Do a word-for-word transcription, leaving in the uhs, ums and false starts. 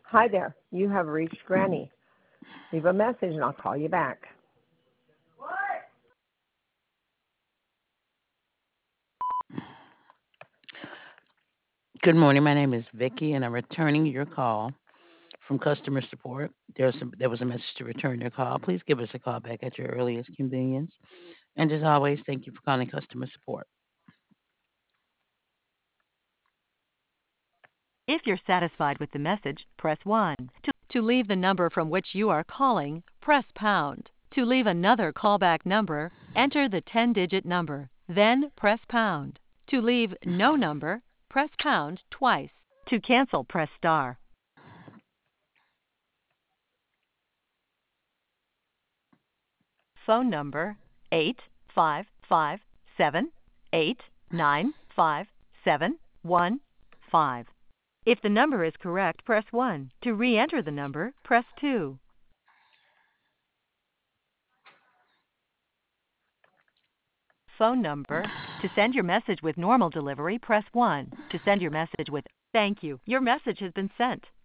Hi there. You have reached Granny. Leave a message and I'll call you back. Good morning. My name is Vicky, and I'm returning your call from customer support. There's some, there was a message to return your call. Please give us a call back at your earliest convenience. And as always, thank you for calling customer support. If you're satisfied with the message, press one. To, to leave the number from which you are calling, press pound. To leave another callback number, enter the ten-digit number, then press pound. To leave no number, press pound twice. To cancel, press star. Phone number eight five five seven eight nine five seven one five. If the number is correct, press one. To re-enter the number, press two. Phone number. To send your message with normal delivery, press one. To send your message with thank you, your message has been sent.